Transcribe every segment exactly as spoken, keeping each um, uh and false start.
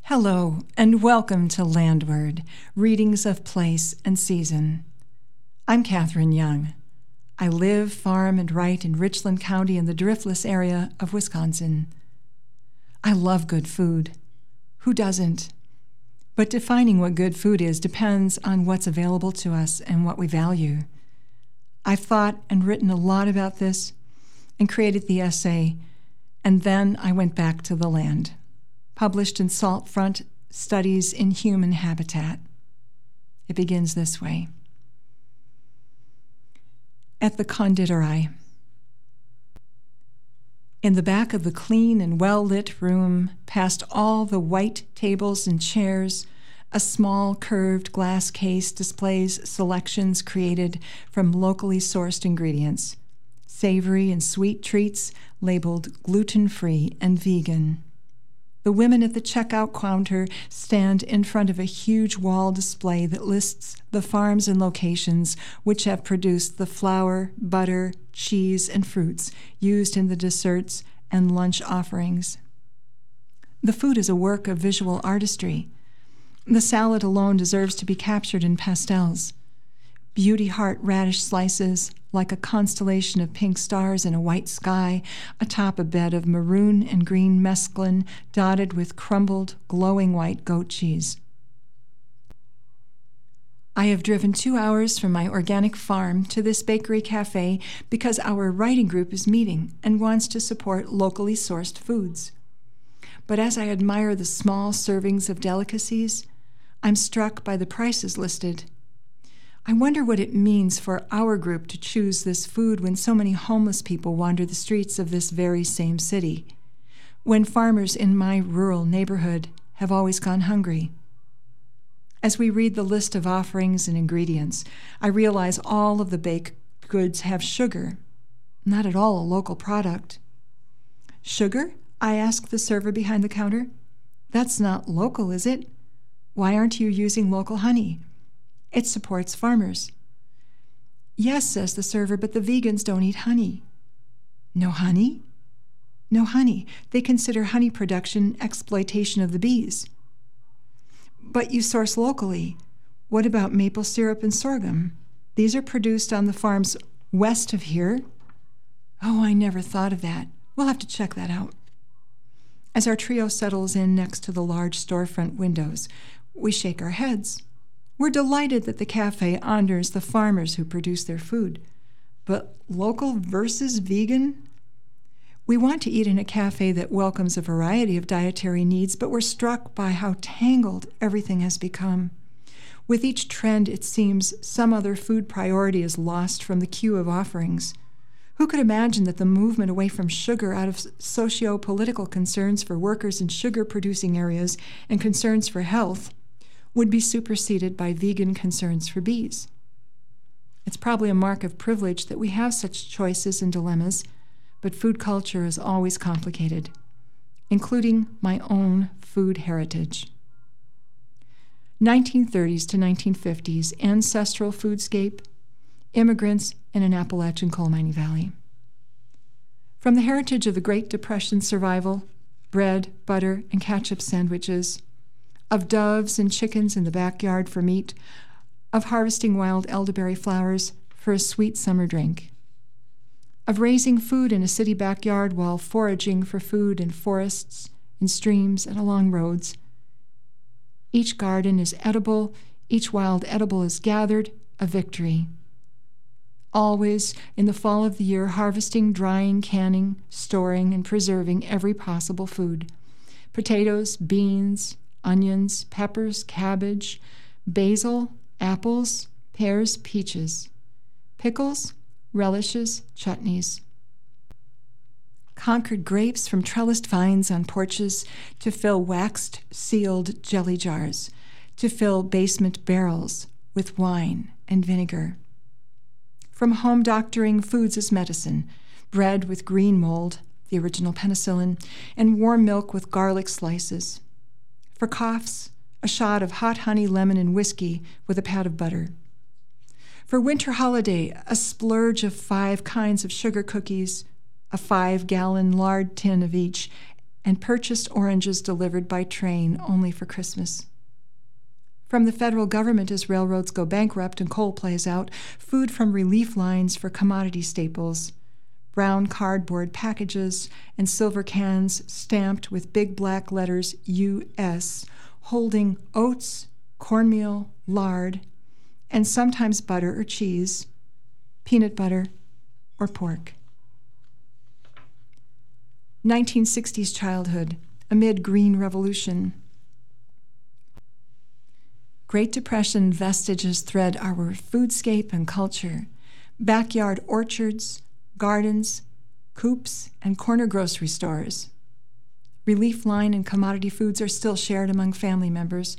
Hello, and welcome to Landward, Readings of Place and Season. I'm Catherine Young. I live, farm, and write in Richland County in the Driftless area of Wisconsin. I love good food. Who doesn't? But defining what good food is depends on what's available to us and what we value. I've thought and written a lot about this and created the essay, and then I went back to the land. Published in Saltfront Studies in Human Habitat. It begins this way. At the Konditorei. In the back of the clean and well-lit room, past all the white tables and chairs, a small curved glass case displays selections created from locally sourced ingredients, savory and sweet treats labeled gluten-free and vegan. The women at the checkout counter stand in front of a huge wall display that lists the farms and locations which have produced the flour, butter, cheese, and fruits used in the desserts and lunch offerings. The food is a work of visual artistry. The salad alone deserves to be captured in pastels. Beauty heart radish slices, like a constellation of pink stars in a white sky, atop a bed of maroon and green mesclun dotted with crumbled, glowing white goat cheese. I have driven two hours from my organic farm to this bakery cafe because our writing group is meeting and wants to support locally sourced foods. But as I admire the small servings of delicacies, I'm struck by the prices listed. I wonder what it means for our group to choose this food when so many homeless people wander the streets of this very same city, when farmers in my rural neighborhood have always gone hungry. As we read the list of offerings and ingredients, I realize all of the baked goods have sugar, not at all a local product. Sugar? I ask the server behind the counter. That's not local, is it? Why aren't you using local honey? It supports farmers. Yes, says the server, but the vegans don't eat honey. No honey? No honey. They consider honey production exploitation of the bees. But you source locally. What about maple syrup and sorghum? These are produced on the farms west of here. Oh, I never thought of that. We'll have to check that out. As our trio settles in next to the large storefront windows, we shake our heads. We're delighted that the cafe honors the farmers who produce their food. But local versus vegan? We want to eat in a cafe that welcomes a variety of dietary needs, but we're struck by how tangled everything has become. With each trend, it seems some other food priority is lost from the queue of offerings. Who could imagine that the movement away from sugar out of socio-political concerns for workers in sugar-producing areas and concerns for health would be superseded by vegan concerns for bees? It's probably a mark of privilege that we have such choices and dilemmas, but food culture is always complicated, including my own food heritage. nineteen thirties to nineteen fifties, ancestral foodscape, immigrants in an Appalachian coal mining valley. From the heritage of the Great Depression survival, bread, butter, and ketchup sandwiches, of doves and chickens in the backyard for meat, of harvesting wild elderberry flowers for a sweet summer drink, of raising food in a city backyard while foraging for food in forests, in streams, and along roads. Each garden is edible, each wild edible is gathered, a victory. Always, in the fall of the year, harvesting, drying, canning, storing, and preserving every possible food. Potatoes, beans, onions, peppers, cabbage, basil, apples, pears, peaches, pickles, relishes, chutneys. Concord grapes from trellised vines on porches to fill waxed, sealed jelly jars, to fill basement barrels with wine and vinegar. From home doctoring foods as medicine, bread with green mold, the original penicillin, and warm milk with garlic slices. For coughs, a shot of hot honey, lemon, and whiskey with a pat of butter. For winter holiday, a splurge of five kinds of sugar cookies, a five-gallon lard tin of each, and purchased oranges delivered by train only for Christmas. From the federal government as railroads go bankrupt and coal plays out, food from relief lines for commodity staples, brown cardboard packages and silver cans stamped with big black letters U S, holding oats, cornmeal, lard, and sometimes butter or cheese, peanut butter, or pork. nineteen sixties childhood, amid Green Revolution. Great Depression vestiges thread our foodscape and culture. Backyard orchards, gardens, coops, and corner grocery stores. Relief line and commodity foods are still shared among family members.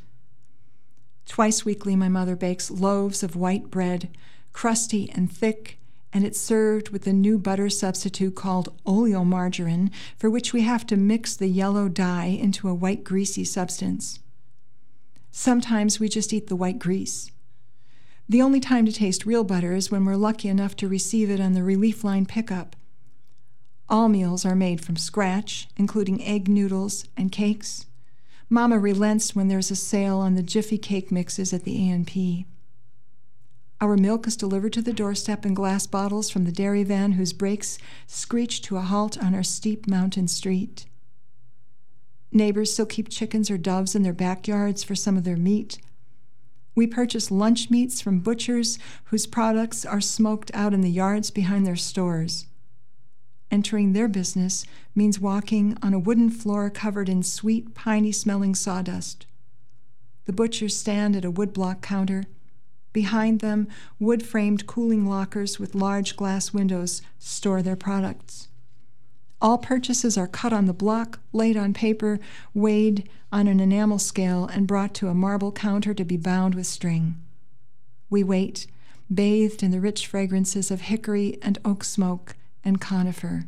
Twice weekly, my mother bakes loaves of white bread, crusty and thick, and it's served with a new butter substitute called oleomargarine, for which we have to mix the yellow dye into a white greasy substance. Sometimes we just eat the white grease. The only time to taste real butter is when we're lucky enough to receive it on the relief line pickup. All meals are made from scratch, including egg noodles and cakes. Mama relents when there's a sale on the Jiffy cake mixes at the A and P. Our milk is delivered to the doorstep in glass bottles from the dairy van whose brakes screech to a halt on our steep mountain street. Neighbors still keep chickens or doves in their backyards for some of their meat. We purchase lunch meats from butchers whose products are smoked out in the yards behind their stores. Entering their business means walking on a wooden floor covered in sweet, piney-smelling sawdust. The butchers stand at a woodblock counter. Behind them, wood-framed cooling lockers with large glass windows store their products. All purchases are cut on the block, laid on paper, weighed on an enamel scale, and brought to a marble counter to be bound with string. We wait, bathed in the rich fragrances of hickory and oak smoke and conifer.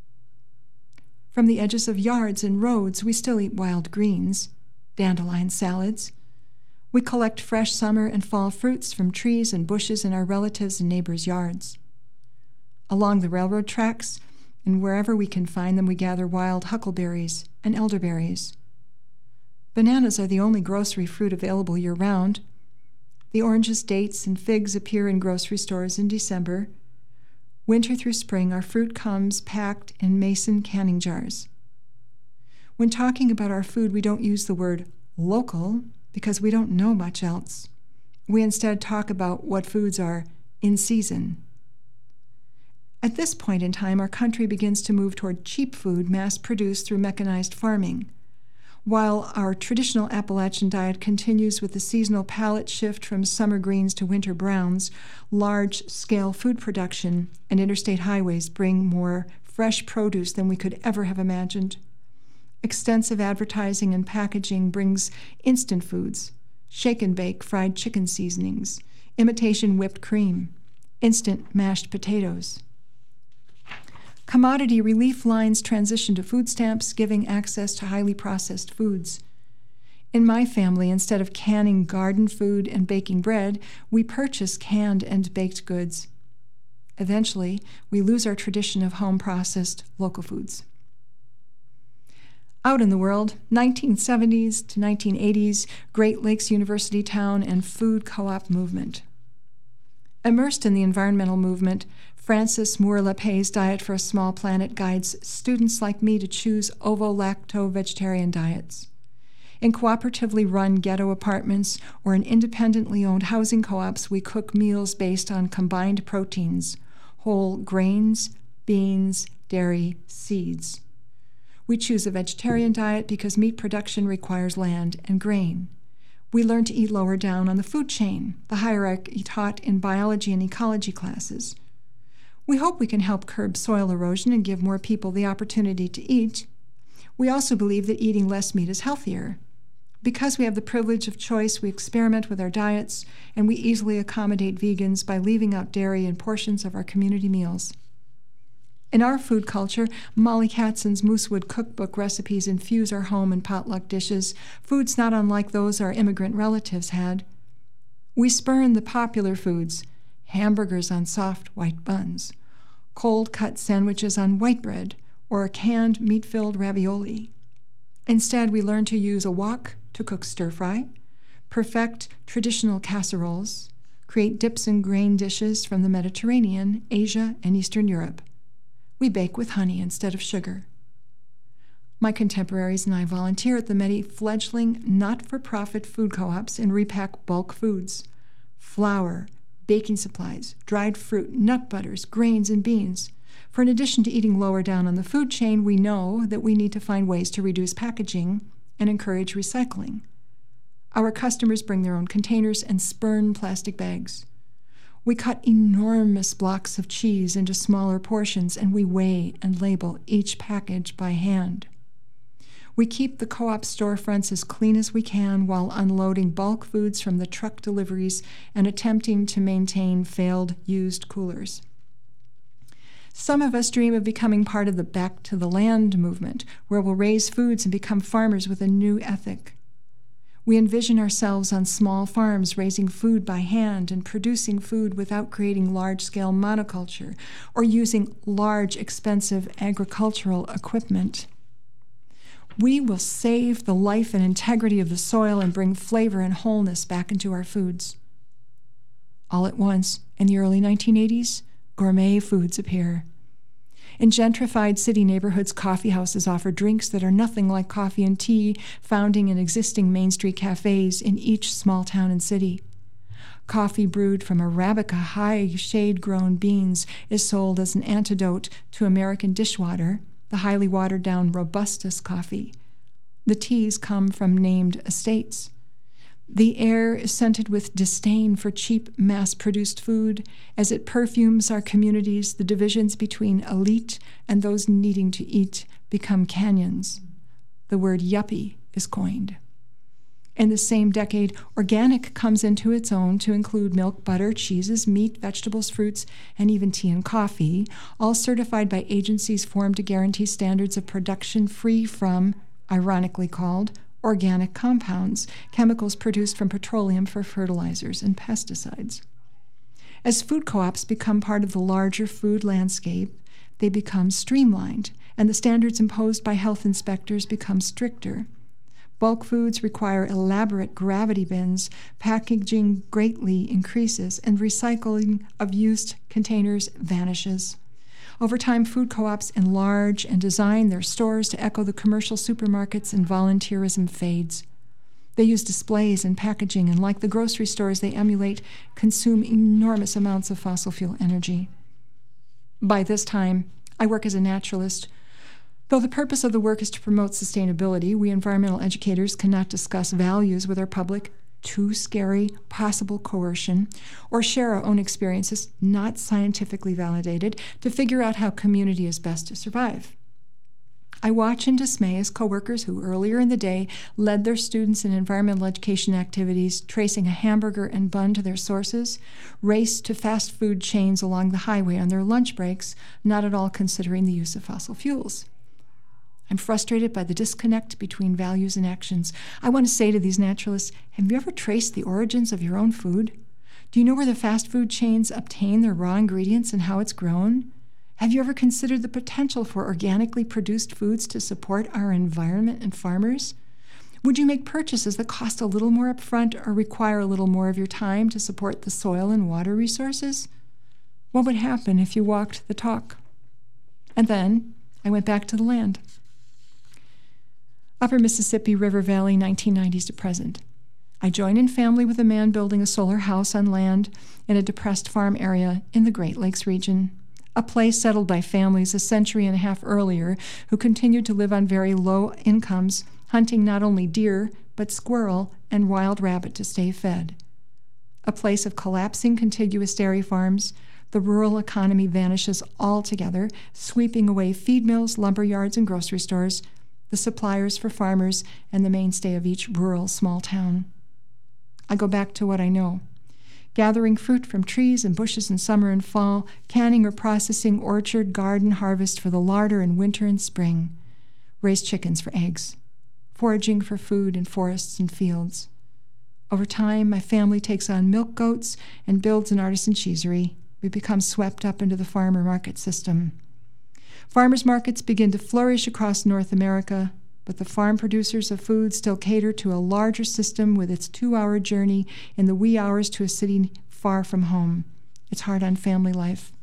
From the edges of yards and roads, we still eat wild greens, dandelion salads. We collect fresh summer and fall fruits from trees and bushes in our relatives' and neighbors' yards. Along the railroad tracks, and wherever we can find them, we gather wild huckleberries and elderberries. Bananas are the only grocery fruit available year-round. The oranges, dates, and figs appear in grocery stores in December. Winter through spring, our fruit comes packed in mason canning jars. When talking about our food, we don't use the word local because we don't know much else. We instead talk about what foods are in season. At this point in time, our country begins to move toward cheap food mass-produced through mechanized farming. While our traditional Appalachian diet continues with the seasonal palate shift from summer greens to winter browns, large-scale food production and interstate highways bring more fresh produce than we could ever have imagined. Extensive advertising and packaging brings instant foods, shake-and-bake fried chicken seasonings, imitation whipped cream, instant mashed potatoes. Commodity relief lines transition to food stamps, giving access to highly processed foods. In my family, instead of canning garden food and baking bread, we purchase canned and baked goods. Eventually, we lose our tradition of home-processed local foods. Out in the world, nineteen seventies to nineteen eighties, Great Lakes University Town and food co-op movement. Immersed in the environmental movement, Frances Moore-Lepay's Diet for a Small Planet guides students like me to choose ovo-lacto-vegetarian diets. In cooperatively run ghetto apartments or in independently owned housing co-ops, we cook meals based on combined proteins, whole grains, beans, dairy, seeds. We choose a vegetarian diet because meat production requires land and grain. We learn to eat lower down on the food chain, the hierarchy taught in biology and ecology classes. We hope we can help curb soil erosion and give more people the opportunity to eat. We also believe that eating less meat is healthier. Because we have the privilege of choice, we experiment with our diets, and we easily accommodate vegans by leaving out dairy in portions of our community meals. In our food culture, Molly Katzen's Moosewood cookbook recipes infuse our home and potluck dishes, foods not unlike those our immigrant relatives had. We spurn the popular foods, hamburgers on soft white buns, cold-cut sandwiches on white bread, or canned meat-filled ravioli. Instead, we learn to use a wok to cook stir-fry, perfect traditional casseroles, create dips and grain dishes from the Mediterranean, Asia, and Eastern Europe. We bake with honey instead of sugar. My contemporaries and I volunteer at the many fledgling not-for-profit food co-ops and repack bulk foods, flour, baking supplies, dried fruit, nut butters, grains, and beans. For in addition to eating lower down on the food chain, we know that we need to find ways to reduce packaging and encourage recycling. Our customers bring their own containers and spurn plastic bags. We cut enormous blocks of cheese into smaller portions, and we weigh and label each package by hand. We keep the co-op storefronts as clean as we can while unloading bulk foods from the truck deliveries and attempting to maintain failed used coolers. Some of us dream of becoming part of the Back to the Land movement, where we'll raise foods and become farmers with a new ethic. We envision ourselves on small farms raising food by hand and producing food without creating large-scale monoculture or using large, expensive agricultural equipment. We will save the life and integrity of the soil and bring flavor and wholeness back into our foods. All at once, in the early nineteen eighties, gourmet foods appear. In gentrified city neighborhoods, coffee houses offer drinks that are nothing like coffee and tea, founding in existing Main Street cafes in each small town and city. Coffee brewed from Arabica high shade-grown beans is sold as an antidote to American dishwater, the highly watered-down Robustus coffee. The teas come from named estates. The air is scented with disdain for cheap, mass-produced food. As it perfumes our communities, the divisions between elite and those needing to eat become canyons. The word yuppie is coined. In the same decade, organic comes into its own to include milk, butter, cheeses, meat, vegetables, fruits, and even tea and coffee, all certified by agencies formed to guarantee standards of production free from, ironically called, organic compounds, chemicals produced from petroleum for fertilizers and pesticides. As food co-ops become part of the larger food landscape, they become streamlined, and the standards imposed by health inspectors become stricter. Bulk foods require elaborate gravity bins, packaging greatly increases, and recycling of used containers vanishes. Over time, food co-ops enlarge and design their stores to echo the commercial supermarkets, and volunteerism fades. They use displays and packaging, and like the grocery stores they emulate, consume enormous amounts of fossil fuel energy. By this time, I work as a naturalist. Though the purpose of the work is to promote sustainability, we environmental educators cannot discuss values with our public, too scary, possible coercion, or share our own experiences, not scientifically validated, to figure out how community is best to survive. I watch in dismay as coworkers who earlier in the day led their students in environmental education activities, tracing a hamburger and bun to their sources, race to fast food chains along the highway on their lunch breaks, not at all considering the use of fossil fuels. I'm frustrated by the disconnect between values and actions. I want to say to these naturalists, have you ever traced the origins of your own food? Do you know where the fast food chains obtain their raw ingredients and how it's grown? Have you ever considered the potential for organically produced foods to support our environment and farmers? Would you make purchases that cost a little more upfront or require a little more of your time to support the soil and water resources? What would happen if you walked the talk? And then I went back to the land. Upper Mississippi River Valley, nineteen nineties to present. I join in family with a man building a solar house on land in a depressed farm area in the Great Lakes region, a place settled by families a century and a half earlier who continued to live on very low incomes, hunting not only deer, but squirrel and wild rabbit to stay fed. A place of collapsing contiguous dairy farms, the rural economy vanishes altogether, sweeping away feed mills, lumber yards, and grocery stores, the suppliers for farmers, and the mainstay of each rural small town. I go back to what I know. Gathering fruit from trees and bushes in summer and fall, canning or processing orchard garden harvest for the larder in winter and spring, raise chickens for eggs, foraging for food in forests and fields. Over time, my family takes on milk goats and builds an artisan cheesery. We become swept up into the farmer market system. Farmers markets begin to flourish across North America. but the farm producers of food still cater to a larger system with its two-hour journey in the wee hours to a city far from home. It's hard on family life.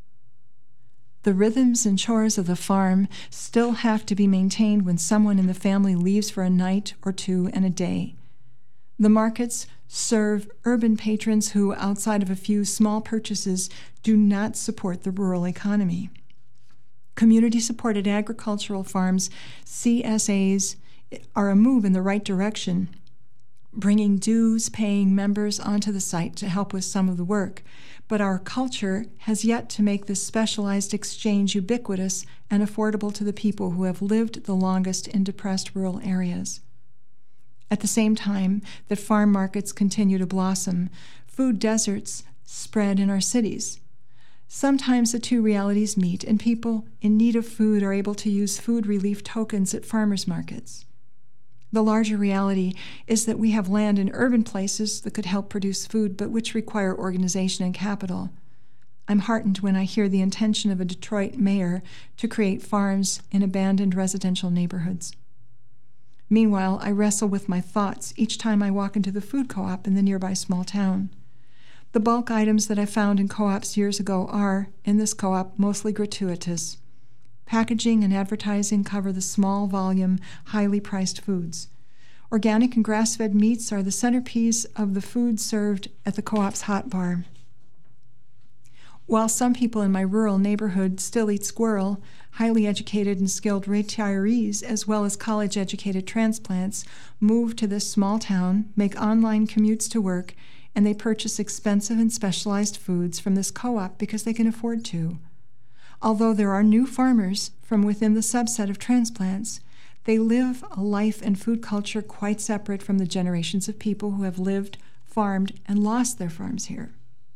The rhythms and chores of the farm still have to be maintained when someone in the family leaves for a night or two and a day. The markets serve urban patrons who, outside of a few small purchases, do not support the rural economy. Community-supported agricultural farms, C S As, are a move in the right direction, bringing dues-paying members onto the site to help with some of the work. But our culture has yet to make this specialized exchange ubiquitous and affordable to the people who have lived the longest in depressed rural areas. At the same time that farm markets continue to blossom, food deserts spread in our cities. Sometimes the two realities meet, and people in need of food are able to use food relief tokens at farmers markets. The larger reality is that we have land in urban places that could help produce food, but which require organization and capital. I'm heartened when I hear the intention of a Detroit mayor to create farms in abandoned residential neighborhoods. Meanwhile, I wrestle with my thoughts each time I walk into the food co-op in the nearby small town. The bulk items that I found in co-ops years ago are, in this co-op, mostly gratuitous. Packaging and advertising cover the small volume, highly priced foods. Organic and grass-fed meats are the centerpiece of the food served at the co-op's hot bar. While some people in my rural neighborhood still eat squirrel, highly educated and skilled retirees, as well as college-educated transplants, move to this small town, make online commutes to work, and they purchase expensive and specialized foods from this co-op because they can afford to. Although there are new farmers from within the subset of transplants, they live a life and food culture quite separate from the generations of people who have lived, farmed, and lost their farms here.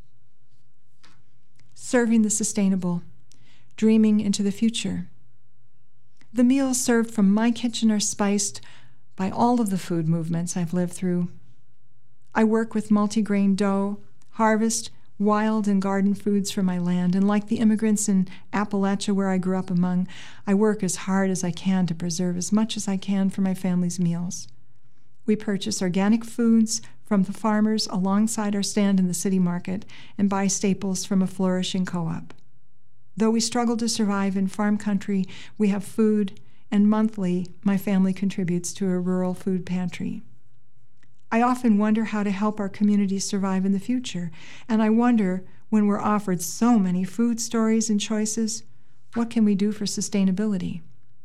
Serving the sustainable, dreaming into the future. The meals served from my kitchen are spiced by all of the food movements I've lived through. I work with multi-grain dough, harvest wild and garden foods from my land, and like the immigrants in Appalachia where I grew up among, I work as hard as I can to preserve as much as I can for my family's meals. We purchase organic foods from the farmers alongside our stand in the city market and buy staples from a flourishing co-op. Though we struggle to survive in farm country, we have food, and monthly my family contributes to a rural food pantry. I often wonder how to help our communities survive in the future, and I wonder, when we're offered so many food stories and choices, what can we do for sustainability?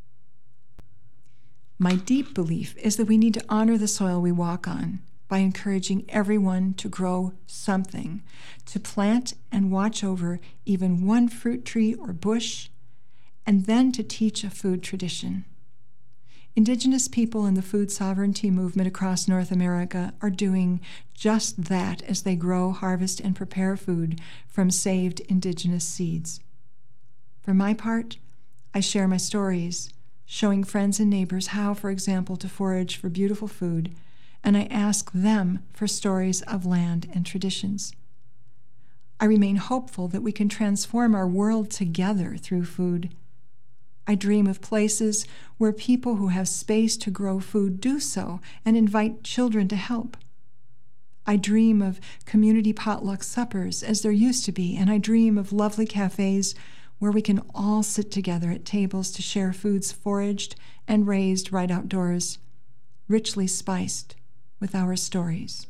My deep belief is that we need to honor the soil we walk on by encouraging everyone to grow something, to plant and watch over even one fruit tree or bush, and then to teach a food tradition. Indigenous people in the food sovereignty movement across North America are doing just that as they grow, harvest, and prepare food from saved indigenous seeds. For my part, I share my stories, showing friends and neighbors how, for example, to forage for beautiful food, and I ask them for stories of land and traditions. I remain hopeful that we can transform our world together through food. I dream of places where people who have space to grow food do so and invite children to help. I dream of community potluck suppers as there used to be, and I dream of lovely cafes where we can all sit together at tables to share foods foraged and raised right outdoors, richly spiced with our stories.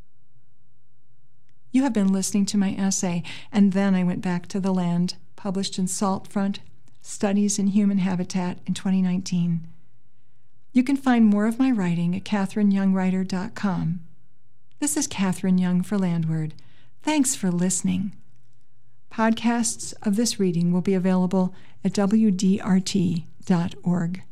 You have been listening to my essay, And Then I Went Back to the Land, published in Saltfront, Studies in Human Habitat in twenty nineteen. You can find more of my writing at catherine young writer dot com. This is Catherine Young for Landward. Thanks for listening. Podcasts of this reading will be available at w d r t dot org.